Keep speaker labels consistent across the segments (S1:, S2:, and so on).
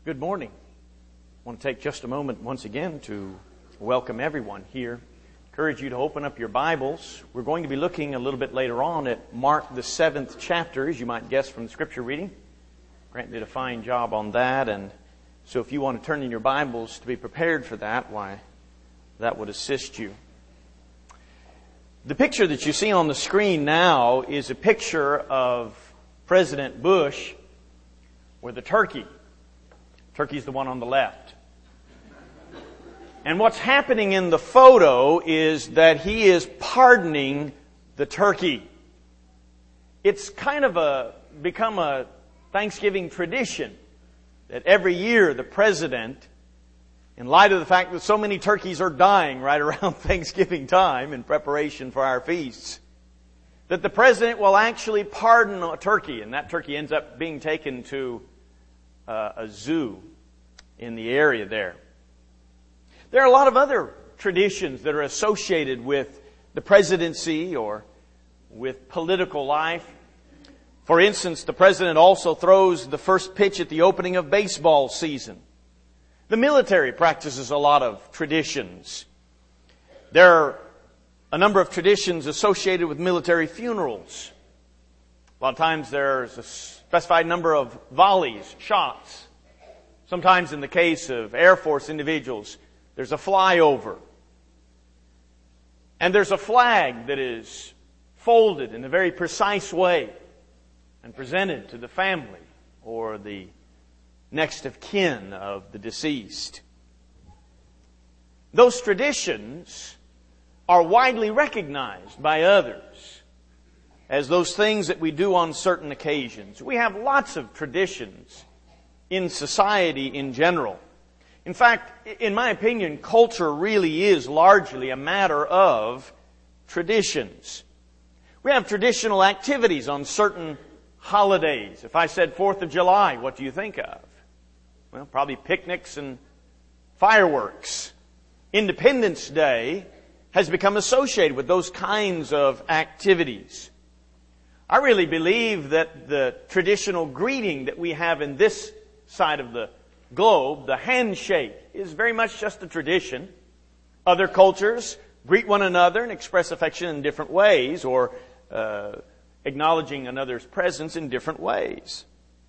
S1: Good morning. I want to take just a moment once again to welcome everyone here. Encourage you to open up your Bibles. We're going to be looking a little bit later on at Mark the 7th chapter, as you might guess from the scripture reading. Grant did a fine job on that, and so if you want to turn in your Bibles to be prepared for that, why, that would assist you. The picture that you see on the screen now is a picture of President Bush with a turkey. Turkey's the one on the left. And what's happening in the photo is that he is pardoning the turkey. It's kind of become a Thanksgiving tradition that every year the president, in light of the fact that so many turkeys are dying right around Thanksgiving time in preparation for our feasts, that the president will actually pardon a turkey, and that turkey ends up being taken to a zoo in the area there. There are a lot of other traditions that are associated with the presidency or with political life. For instance, the president also throws the first pitch at the opening of baseball season. The military practices a lot of traditions. There are a number of traditions associated with military funerals. A lot of times there's a specified number of volleys, shots. Sometimes in the case of Air Force individuals, there's a flyover. And there's a flag that is folded in a very precise way and presented to the family or the next of kin of the deceased. Those traditions are widely recognized by others as those things that we do on certain occasions. We have lots of traditions in society in general. In fact, in my opinion, culture really is largely a matter of traditions. We have traditional activities on certain holidays. If I said 4th of July, what do you think of? Well, probably picnics and fireworks. Independence Day has become associated with those kinds of activities. I really believe that the traditional greeting that we have in this side of the globe, the handshake, is very much just a tradition. Other cultures greet one another and express affection in different ways, or acknowledging another's presence in different ways.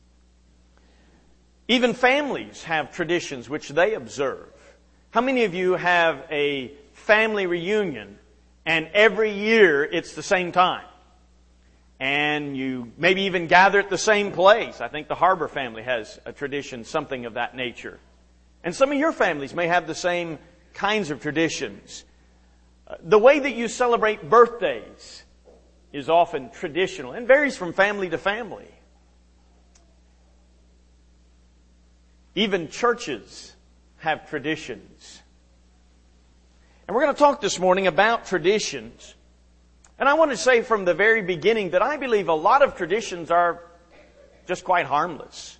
S1: Even families have traditions which they observe. How many of you have a family reunion and every year it's the same time? And you maybe even gather at the same place. I think the Harbor family has a tradition, something of that nature. And some of your families may have the same kinds of traditions. The way that you celebrate birthdays is often traditional and varies from family to family. Even churches have traditions. And we're going to talk this morning about traditions. And I want to say from the very beginning that I believe a lot of traditions are just quite harmless.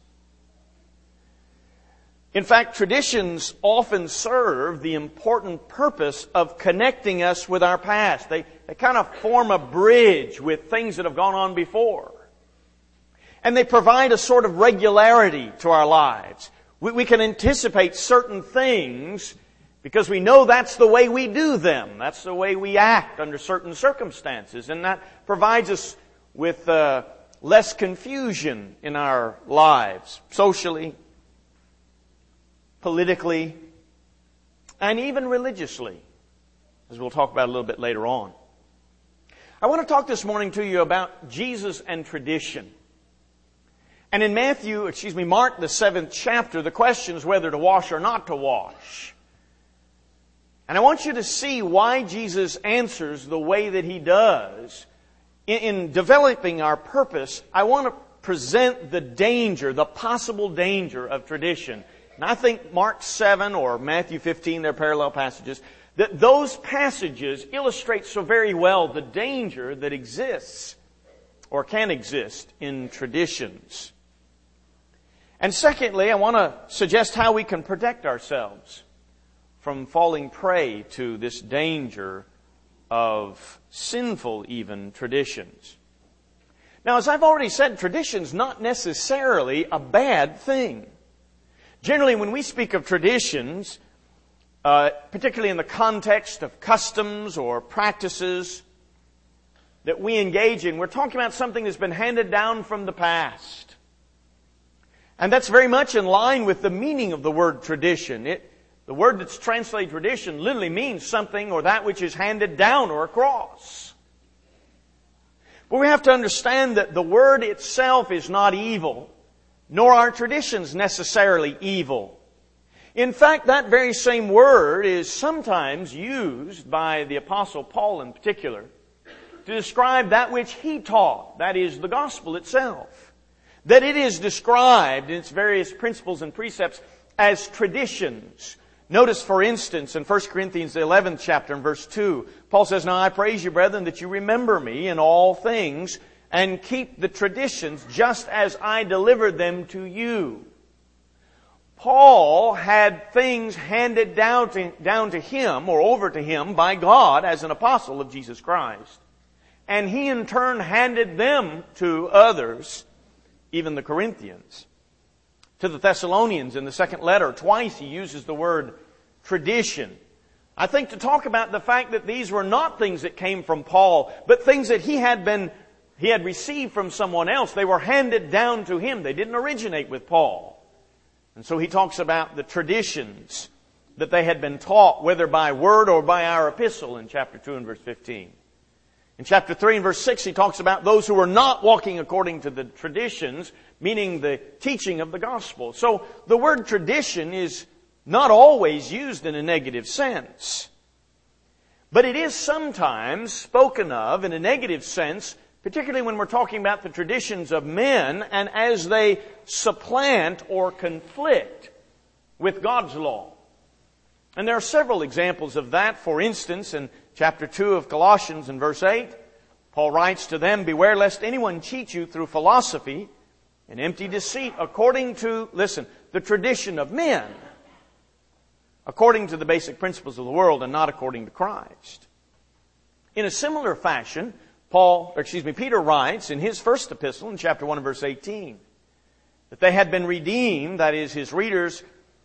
S1: In fact, traditions often serve the important purpose of connecting us with our past. They kind of form a bridge with things that have gone on before. And they provide a sort of regularity to our lives. We can anticipate certain things because we know that's the way we do them. That's the way we act under certain circumstances. And that provides us with less confusion in our lives, socially, politically, and even religiously, as we'll talk about a little bit later on. I want to talk this morning to you about Jesus and tradition. And in Mark the 7th chapter, the question is whether to wash or not to wash. And I want you to see why Jesus answers the way that He does. In developing our purpose, I want to present the danger, the possible danger of tradition. And I think Mark 7 or Matthew 15, they're parallel passages, that those passages illustrate so very well the danger that exists or can exist in traditions. And secondly, I want to suggest how we can protect ourselves from falling prey to this danger of sinful even traditions. Now, as I've already said, tradition's not necessarily a bad thing. Generally, when we speak of traditions, particularly in the context of customs or practices that we engage in, we're talking about something that's been handed down from the past. And that's very much in line with the meaning of the word tradition. The word that's translated tradition literally means something or that which is handed down or across. But we have to understand that the word itself is not evil, nor are traditions necessarily evil. In fact, that very same word is sometimes used by the Apostle Paul in particular to describe that which he taught, that is, the gospel itself. That it is described in its various principles and precepts as traditions. Notice, for instance, in 1 Corinthians, the 11th chapter, in verse 2, Paul says, "Now I praise you, brethren, that you remember me in all things, and keep the traditions just as I delivered them to you." Paul had things handed down to him, or over to him, by God as an apostle of Jesus Christ. And he in turn handed them to others, even the Corinthians. To the Thessalonians in the second letter, twice he uses the word tradition. I think to talk about the fact that these were not things that came from Paul, but things that he had received from someone else. They were handed down to him. They didn't originate with Paul. And so he talks about the traditions that they had been taught, whether by word or by our epistle in chapter 2 and verse 15. In chapter 3 and verse 6, he talks about those who were not walking according to the traditions, meaning the teaching of the gospel. So the word tradition is not always used in a negative sense. But it is sometimes spoken of in a negative sense, particularly when we're talking about the traditions of men and as they supplant or conflict with God's law. And there are several examples of that. For instance, in chapter 2 of Colossians in verse 8, Paul writes to them, "Beware lest anyone cheat you through philosophy and empty deceit according to," listen, "the tradition of men, according to the basic principles of the world and not according to Christ." In a similar fashion, Peter writes in his first epistle in chapter 1 and verse 18 that they had been redeemed, that is, his readers,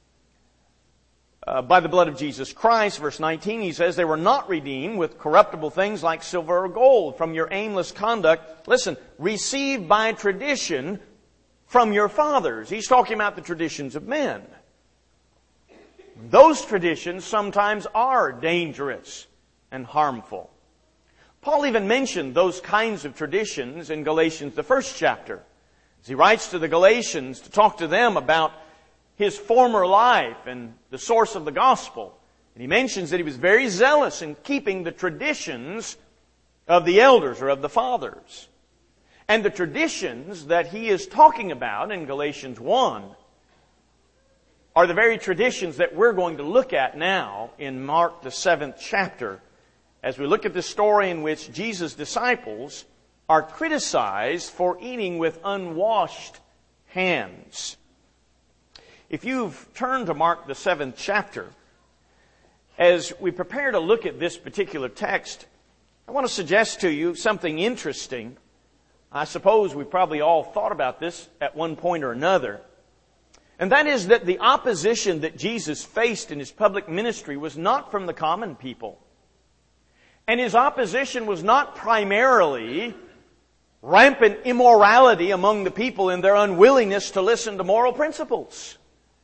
S1: by the blood of Jesus Christ. Verse 19, he says, "They were not redeemed with corruptible things like silver or gold from your aimless conduct," listen, "received by tradition from your fathers." He's talking about the traditions of men. Those traditions sometimes are dangerous and harmful. Paul even mentioned those kinds of traditions in Galatians, the first chapter. As he writes to the Galatians to talk to them about his former life and the source of the gospel. And he mentions that he was very zealous in keeping the traditions of the elders or of the fathers. And the traditions that he is talking about in Galatians 1 are the very traditions that we're going to look at now in Mark the 7th chapter, as we look at the story in which Jesus' disciples are criticized for eating with unwashed hands. If you've turned to Mark the 7th chapter, as we prepare to look at this particular text, I want to suggest to you something interesting. I suppose we probably all thought about this at one point or another. And that is that the opposition that Jesus faced in his public ministry was not from the common people. And his opposition was not primarily rampant immorality among the people in their unwillingness to listen to moral principles.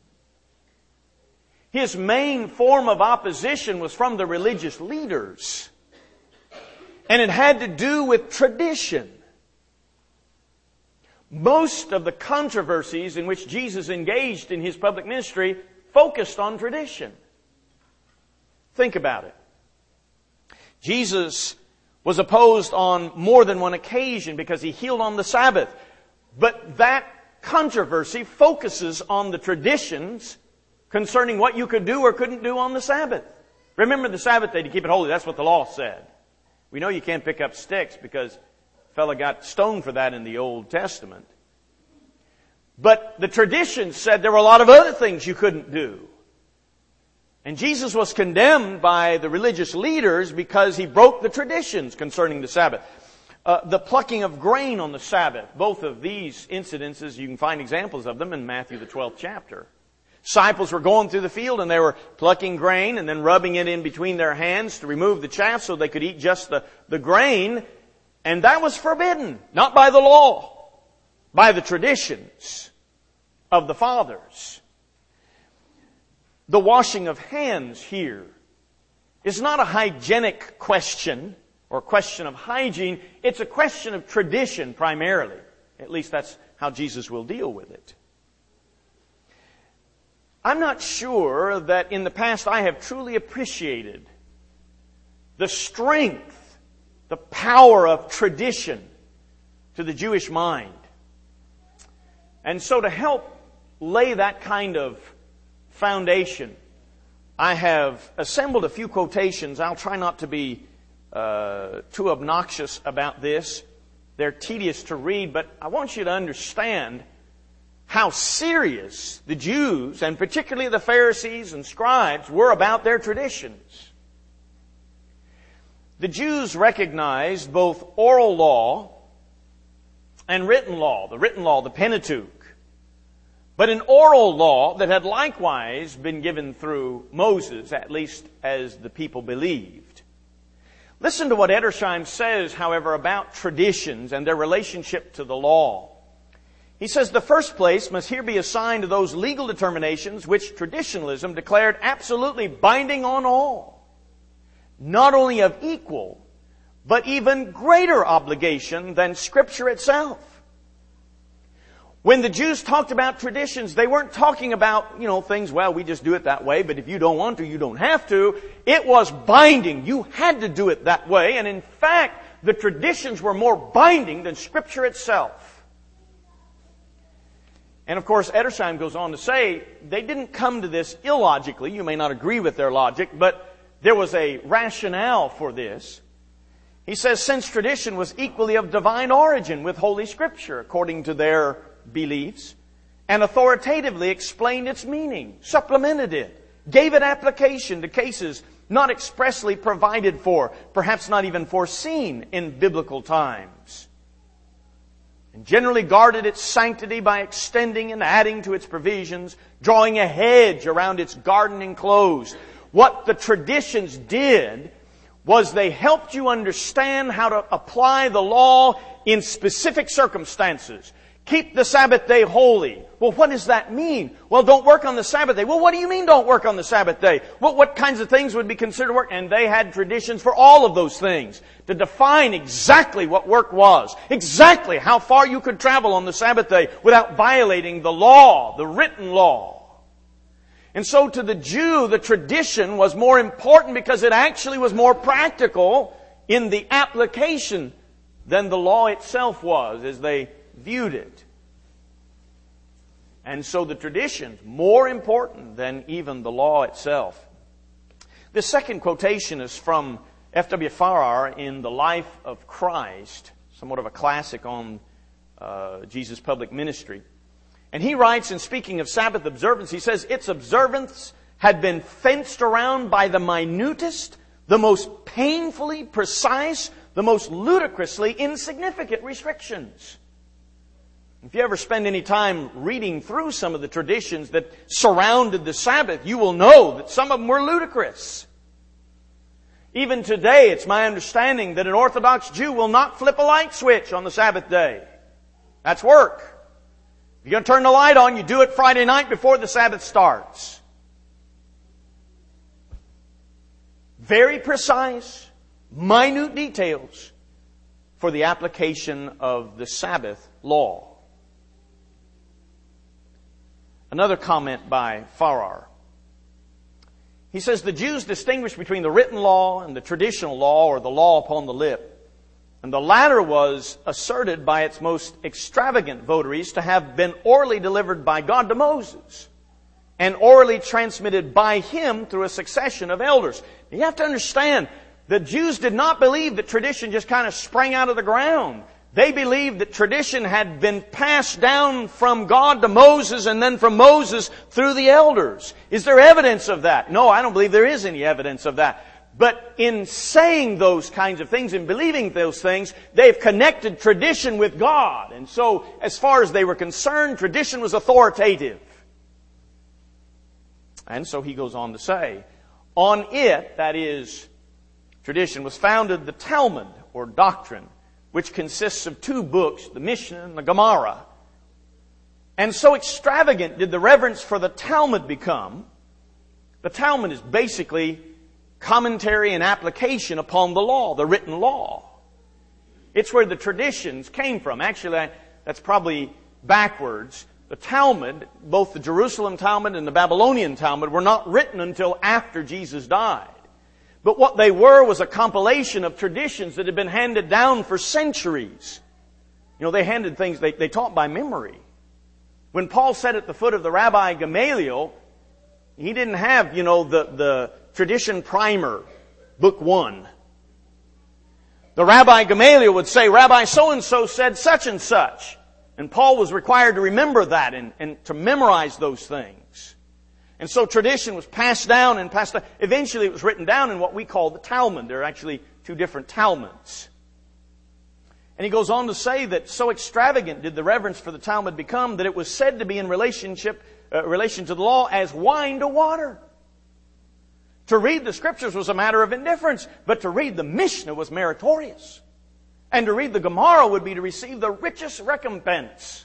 S1: His main form of opposition was from the religious leaders. And it had to do with tradition. Most of the controversies in which Jesus engaged in his public ministry focused on tradition. Think about it. Jesus was opposed on more than one occasion because he healed on the Sabbath. But that controversy focuses on the traditions concerning what you could do or couldn't do on the Sabbath. Remember the Sabbath day to keep it holy. That's what the law said. We know you can't pick up sticks because a fella got stoned for that in the Old Testament. But the traditions said there were a lot of other things you couldn't do. And Jesus was condemned by the religious leaders because he broke the traditions concerning the Sabbath. The plucking of grain on the Sabbath. Both of these incidences, you can find examples of them in Matthew the 12th chapter. Disciples were going through the field and they were plucking grain and then rubbing it in between their hands to remove the chaff so they could eat just the grain. And that was forbidden, not by the law, by the traditions of the fathers. The washing of hands here is not a hygienic question or a question of hygiene. It's a question of tradition primarily. At least that's how Jesus will deal with it. I'm not sure that in the past I have truly appreciated the strength, the power of tradition to the Jewish mind. And so to help lay that kind of foundation, I have assembled a few quotations. I'll try not to be too obnoxious about this. They're tedious to read, but I want you to understand how serious the Jews, and particularly the Pharisees and scribes, were about their traditions. The Jews recognized both oral law and written law, the Pentateuch, but an oral law that had likewise been given through Moses, at least as the people believed. Listen to what Edersheim says, however, about traditions and their relationship to the law. He says, the first place must here be assigned to those legal determinations which traditionalism declared absolutely binding on all, not only of equal, but even greater obligation than Scripture itself. When the Jews talked about traditions, they weren't talking about, things, well, we just do it that way, but if you don't want to, you don't have to. It was binding. You had to do it that way. And in fact, the traditions were more binding than Scripture itself. And of course, Edersheim goes on to say, they didn't come to this illogically. You may not agree with their logic, but there was a rationale for this. He says, since tradition was equally of divine origin with Holy Scripture, according to their beliefs, and authoritatively explained its meaning, supplemented it, gave it application to cases not expressly provided for, perhaps not even foreseen in biblical times, and generally guarded its sanctity by extending and adding to its provisions, drawing a hedge around its garden enclosed. What the traditions did was they helped you understand how to apply the law in specific circumstances. Keep the Sabbath day holy. Well, what does that mean? Well, don't work on the Sabbath day. Well, what do you mean don't work on the Sabbath day? Well, what kinds of things would be considered work? And they had traditions for all of those things to define exactly what work was, exactly how far you could travel on the Sabbath day without violating the law, the written law. And so to the Jew, the tradition was more important because it actually was more practical in the application than the law itself was as they viewed it. And so the tradition's more important than even the law itself. The second quotation is from F.W. Farrar in The Life of Christ, somewhat of a classic on Jesus' public ministry. And he writes, in speaking of Sabbath observance, he says, its observance had been fenced around by the minutest, the most painfully precise, the most ludicrously insignificant restrictions. If you ever spend any time reading through some of the traditions that surrounded the Sabbath, you will know that some of them were ludicrous. Even today, it's my understanding that an Orthodox Jew will not flip a light switch on the Sabbath day. That's work. If you're going to turn the light on, you do it Friday night before the Sabbath starts. Very precise, minute details for the application of the Sabbath law. Another comment by Farrar. He says, the Jews distinguished between the written law and the traditional law, or the law upon the lip. And the latter was asserted by its most extravagant votaries to have been orally delivered by God to Moses and orally transmitted by him through a succession of elders. You have to understand, the Jews did not believe that tradition just kind of sprang out of the ground. They believed that tradition had been passed down from God to Moses and then from Moses through the elders. Is there evidence of that? No, I don't believe there is any evidence of that. But in saying those kinds of things and believing those things, they've connected tradition with God. And so, as far as they were concerned, tradition was authoritative. And so he goes on to say, on it, that is, tradition, was founded the Talmud, or doctrine, which consists of 2 books, the Mishnah and the Gemara. And so extravagant did the reverence for the Talmud become. The Talmud is basically commentary and application upon the law, the written law. It's where the traditions came from. Actually, that's probably backwards. The Talmud, both the Jerusalem Talmud and the Babylonian Talmud, were not written until after Jesus died. But what they were was a compilation of traditions that had been handed down for centuries. You know, they handed things, they taught by memory. When Paul sat at the foot of the Rabbi Gamaliel, he didn't have, the tradition primer, book 1. The Rabbi Gamaliel would say, Rabbi so-and-so said such and such. And Paul was required to remember that and to memorize those things. And so tradition was passed down and passed down. Eventually it was written down in what we call the Talmud. There are actually 2 different Talmuds. And he goes on to say that so extravagant did the reverence for the Talmud become that it was said to be in relation to the law as wine to water. To read the Scriptures was a matter of indifference, but to read the Mishnah was meritorious. And to read the Gemara would be to receive the richest recompense.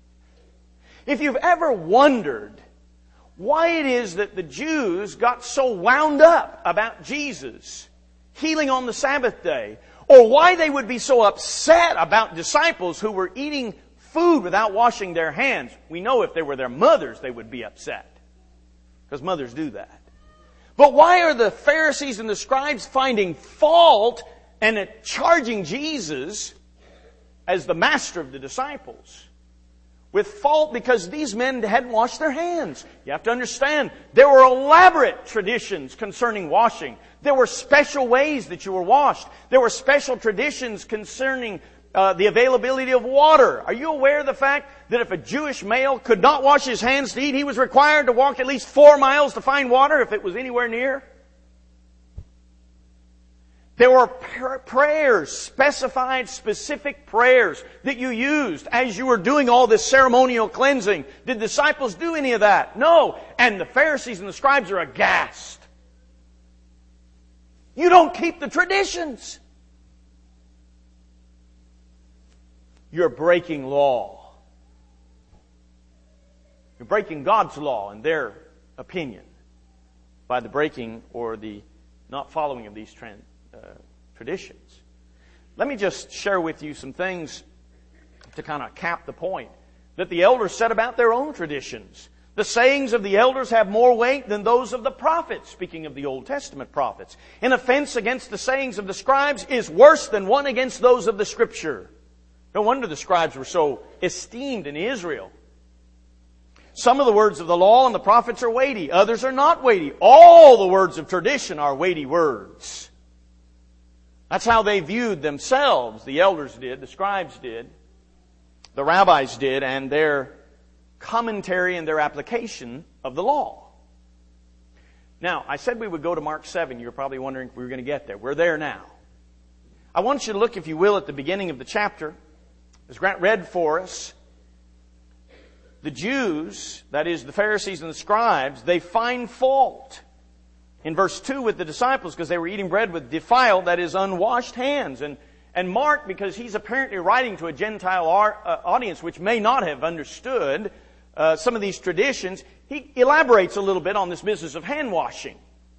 S1: If you've ever wondered why it is that the Jews got so wound up about Jesus healing on the Sabbath day, or why they would be so upset about disciples who were eating food without washing their hands, we know if they were their mothers, they would be upset. Because mothers do that. But why are the Pharisees and the scribes finding fault and charging Jesus as the master of the disciples with fault because these men hadn't washed their hands? You have to understand, there were elaborate traditions concerning washing. There were special ways that you were washed. There were special traditions concerning the availability of water. Are you aware of the fact that if a Jewish male could not wash his hands to eat, he was required to walk at least 4 miles to find water if it was anywhere near? There were prayers, specified, specific prayers that you used as you were doing all this ceremonial cleansing. Did disciples do any of that? No. And the Pharisees and the scribes are aghast. You don't keep the traditions. You're breaking law. You're breaking God's law in their opinion by the breaking or the not following of these traditions. Let me just share with you some things to kind of cap the point that the elders said about their own traditions. The sayings of the elders have more weight than those of the prophets, speaking of the Old Testament prophets. An offense against the sayings of the scribes is worse than one against those of the Scripture. No wonder the scribes were so esteemed in Israel. Some of the words of the law and the prophets are weighty. Others are not weighty. All the words of tradition are weighty words. That's how they viewed themselves. The elders did, the scribes did, the rabbis did, and their commentary and their application of the law. Now, I said we would go to Mark 7. You're probably wondering if we were going to get there. We're there now. I want you to look, if you will, at the beginning of the chapter. As Grant read for us, the Jews, that is the Pharisees and the scribes, they find fault in verse 2 with the disciples because they were eating bread with defiled, that is unwashed hands. And Mark, because he's apparently writing to a Gentile audience which may not have understood some of these traditions, he elaborates a little bit on this business of hand washing.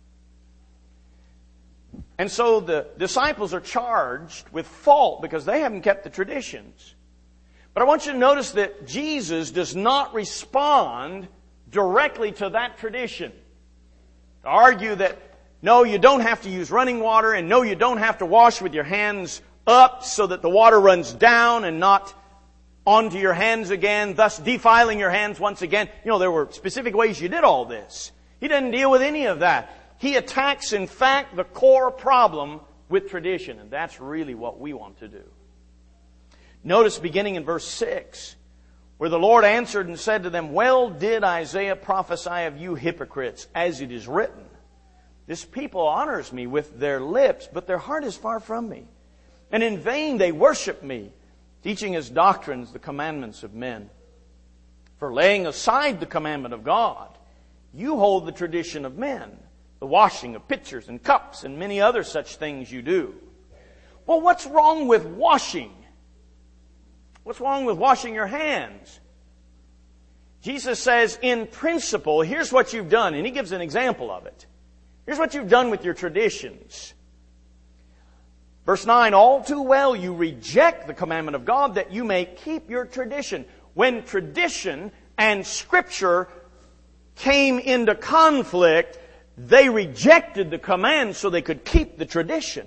S1: And so the disciples are charged with fault because they haven't kept the traditions. But I want you to notice that Jesus does not respond directly to that tradition. To argue that, no, you don't have to use running water, and no, you don't have to wash with your hands up so that the water runs down and not onto your hands again, thus defiling your hands once again. You know, there were specific ways you did all this. He doesn't deal with any of that. He attacks, in fact, the core problem with tradition, and that's really what we want to do. Notice beginning in verse 6, where the Lord answered and said to them, well did Isaiah prophesy of you hypocrites, as it is written, this people honors me with their lips, but their heart is far from me. And in vain they worship me, teaching as doctrines the commandments of men. For laying aside the commandment of God, You hold the tradition of men, the washing of pitchers and cups and many other such things you do. Well, what's wrong with washing? What's wrong with washing your hands? Jesus says, in principle, here's what you've done, and He gives an example of it. Here's what you've done with your traditions. Verse 9, all too well you reject the commandment of God that you may keep your tradition. When tradition and Scripture came into conflict, they rejected the command so they could keep the tradition.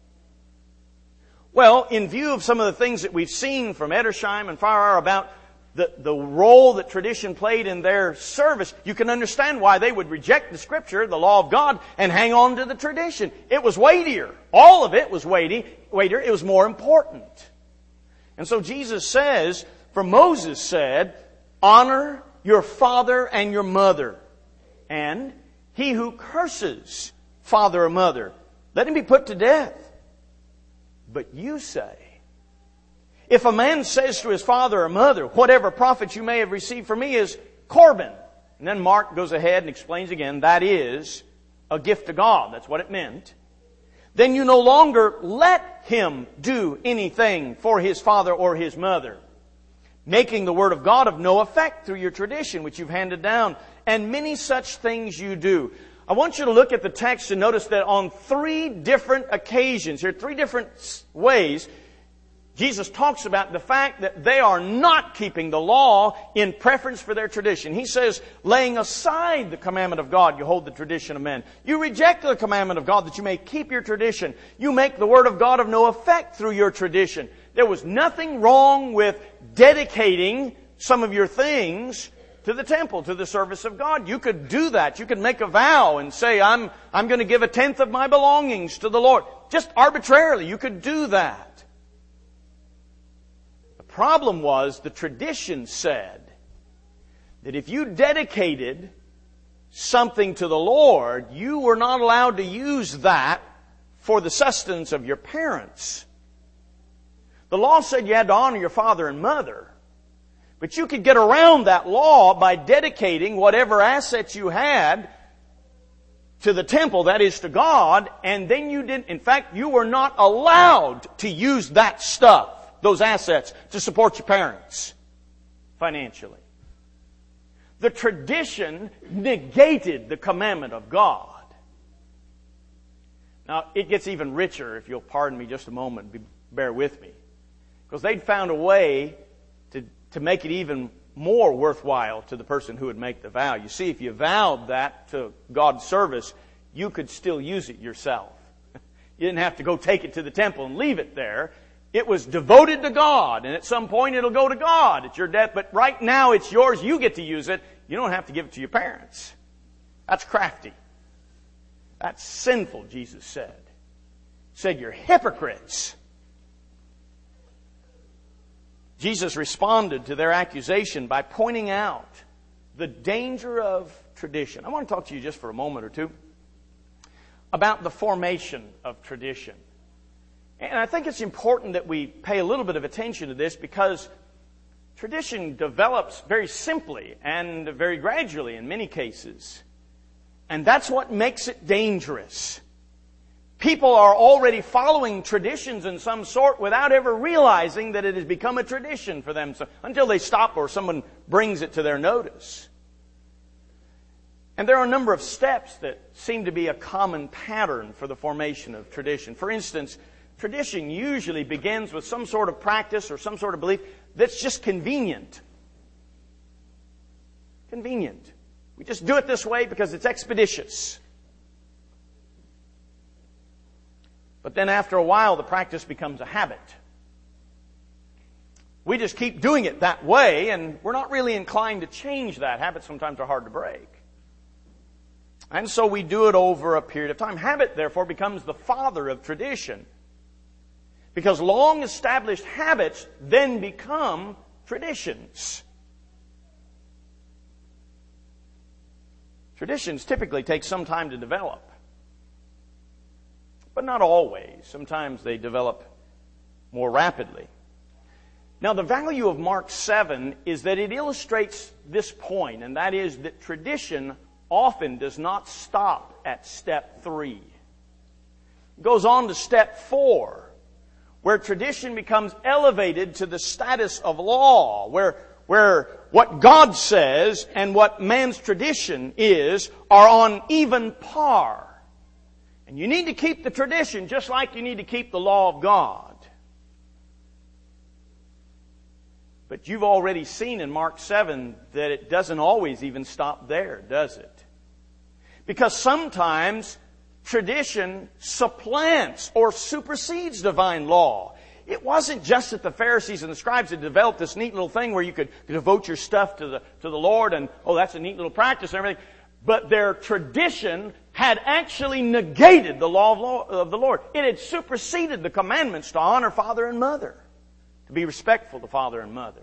S1: Well, in view of some of the things that we've seen from Edersheim and Farrar about the role that tradition played in their service, you can understand why they would reject the Scripture, the law of God, and hang on to the tradition. It was weightier. All of it was weightier. It was more important. And so Jesus says, for Moses said, honor your father and your mother, and he who curses father or mother, let him be put to death. But you say, if a man says to his father or mother, whatever profit you may have received from me is Corban. And then Mark goes ahead and explains again, that is a gift to God. That's what it meant. Then you no longer let him do anything for his father or his mother, making the word of God of no effect through your tradition, which you've handed down. And many such things you do. I want you to look at the text and notice that on 3 different occasions, here 3 different ways, Jesus talks about the fact that they are not keeping the law in preference for their tradition. He says, laying aside the commandment of God, you hold the tradition of men. You reject the commandment of God that you may keep your tradition. You make the word of God of no effect through your tradition. There was nothing wrong with dedicating some of your things to the temple, to the service of God. You could do that. You could make a vow and say, I'm going to give 1/10 of my belongings to the Lord. Just arbitrarily, you could do that. The problem was the tradition said that if you dedicated something to the Lord, you were not allowed to use that for the sustenance of your parents. The law said you had to honor your father and mother. But you could get around that law by dedicating whatever assets you had to the temple, that is to God, and then you didn't, in fact, you were not allowed to use that stuff, those assets, to support your parents financially. The tradition negated the commandment of God. Now, it gets even richer, if you'll pardon me just a moment, bear with me. Because they'd found a way to make it even more worthwhile to the person who would make the vow. You see, if you vowed that to God's service, you could still use it yourself. You didn't have to go take it to the temple and leave it there. It was devoted to God, and at some point it'll go to God at your death, but right now it's yours. You get to use it. You don't have to give it to your parents. That's crafty. That's sinful, Jesus said. He said, you're hypocrites. Jesus responded to their accusation by pointing out the danger of tradition. I want to talk to you just for a moment or two about the formation of tradition. And I think it's important that we pay a little bit of attention to this because tradition develops very simply and very gradually in many cases. And that's what makes it dangerous. People are already following traditions in some sort without ever realizing that it has become a tradition for them, until they stop or someone brings it to their notice. And there are a number of steps that seem to be a common pattern for the formation of tradition. For instance, tradition usually begins with some sort of practice or some sort of belief that's just convenient. Convenient. We just do it this way because it's expeditious. But then after a while, the practice becomes a habit. We just keep doing it that way, and we're not really inclined to change that. Habits sometimes are hard to break. And so we do it over a period of time. Habit, therefore, becomes the father of tradition. Because long-established habits then become traditions. Traditions typically take some time to develop. But not always. Sometimes they develop more rapidly. Now, the value of Mark 7 is that it illustrates this point, and that is that tradition often does not stop at step 3. It goes on to step 4, where tradition becomes elevated to the status of law, where what God says and what man's tradition is are on even par. And you need to keep the tradition just like you need to keep the law of God. But you've already seen in Mark 7 that it doesn't always even stop there, does it? Because sometimes tradition supplants or supersedes divine law. It wasn't just that the Pharisees and the scribes had developed this neat little thing where you could devote your stuff to the Lord and, oh, that's a neat little practice and everything. But their tradition had actually negated the law of the Lord. It had superseded the commandments to honor father and mother, to be respectful to father and mother.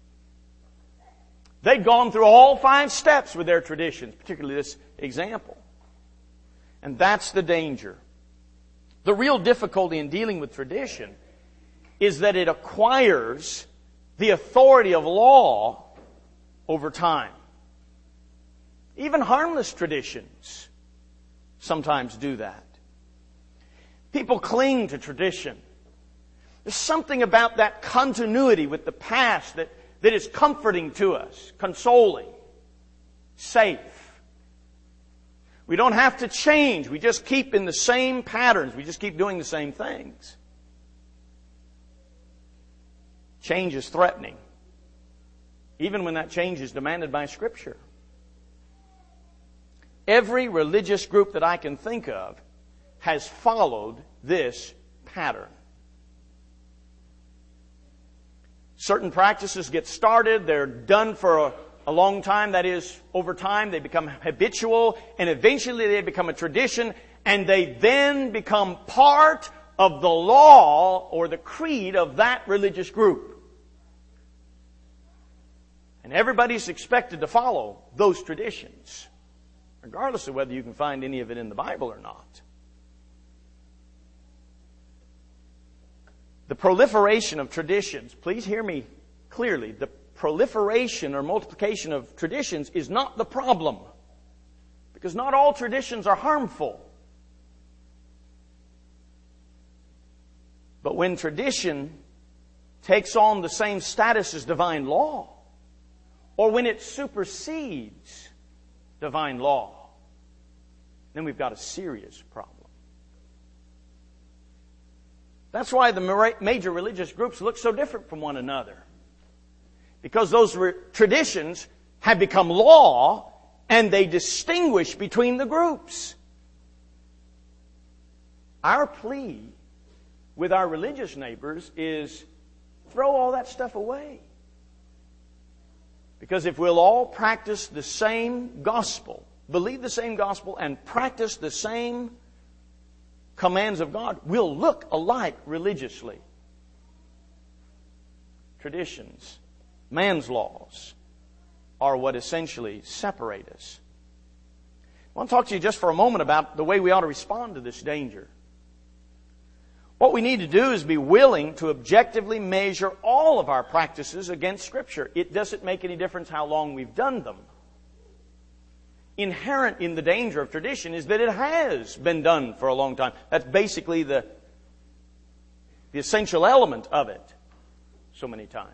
S1: They'd gone through all 5 steps with their traditions, particularly this example. And that's the danger. The real difficulty in dealing with tradition is that it acquires the authority of law over time. Even harmless traditions sometimes do that. People cling to tradition. There's something about that continuity with the past that is comforting to us, consoling, safe. We don't have to change. We just keep in the same patterns. We just keep doing the same things. Change is threatening, even when that change is demanded by Scripture. Every religious group that I can think of has followed this pattern. Certain practices get started, they're done for a long time, that is, over time they become habitual, and eventually they become a tradition, and they then become part of the law or the creed of that religious group. And everybody's expected to follow those traditions, regardless of whether you can find any of it in the Bible or not. The proliferation of traditions, please hear me clearly, the proliferation or multiplication of traditions is not the problem. Because not all traditions are harmful. But when tradition takes on the same status as divine law, or when it supersedes divine law, then we've got a serious problem. That's why the major religious groups look so different from one another. Because those traditions have become law and they distinguish between the groups. Our plea with our religious neighbors is throw all that stuff away. Because if we'll all practice the same gospel, believe the same gospel, and practice the same commands of God, we'll look alike religiously. Traditions, man's laws, are what essentially separate us. I want to talk to you just for a moment about the way we ought to respond to this danger. What we need to do is be willing to objectively measure all of our practices against Scripture. It doesn't make any difference how long we've done them. Inherent in the danger of tradition is that it has been done for a long time. That's basically the essential element of it so many times.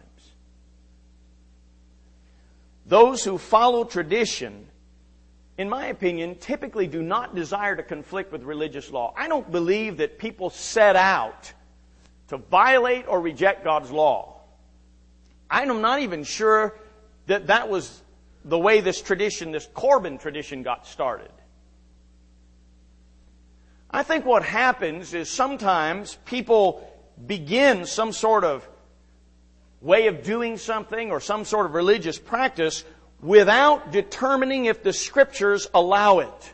S1: Those who follow tradition, in my opinion, typically do not desire to conflict with religious law. I don't believe that people set out to violate or reject God's law. I'm not even sure that that was the way this tradition, this Corbin tradition, got started. I think what happens is sometimes people begin some sort of way of doing something or some sort of religious practice without determining if the Scriptures allow it.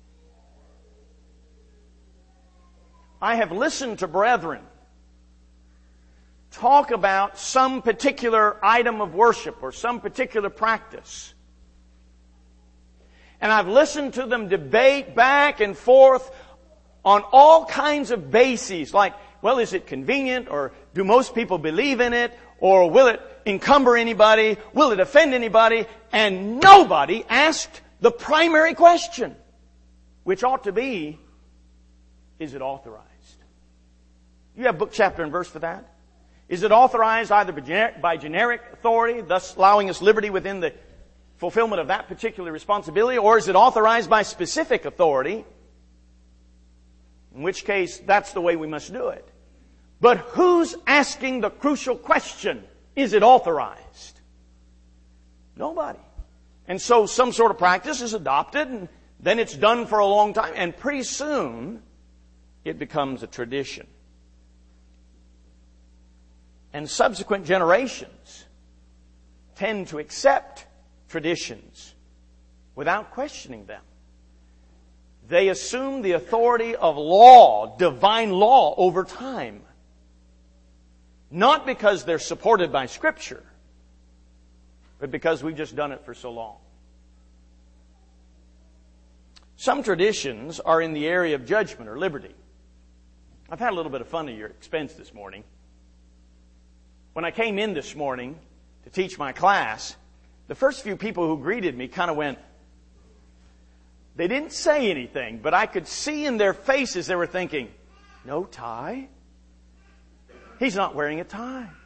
S1: I have listened to brethren talk about some particular item of worship or some particular practice. And I've listened to them debate back and forth on all kinds of bases, like, well, is it convenient, or do most people believe in it, or will it encumber anybody, will it offend anybody? And nobody asked the primary question, which ought to be, is it authorized? You have book, chapter, and verse for that? Is it authorized either by generic authority, thus allowing us liberty within the fulfillment of that particular responsibility, or is it authorized by specific authority? In which case, that's the way we must do it. But who's asking the crucial question, is it authorized? Nobody. And so some sort of practice is adopted, and then it's done for a long time, and pretty soon it becomes a tradition. And subsequent generations tend to accept traditions without questioning them. They assume the authority of law, divine law, over time. Not because they're supported by Scripture, but because we've just done it for so long. Some traditions are in the area of judgment or liberty. I've had a little bit of fun at your expense this morning. When I came in this morning to teach my class, the first few people who greeted me kind of went, they didn't say anything, but I could see in their faces they were thinking, no tie? He's not wearing a tie.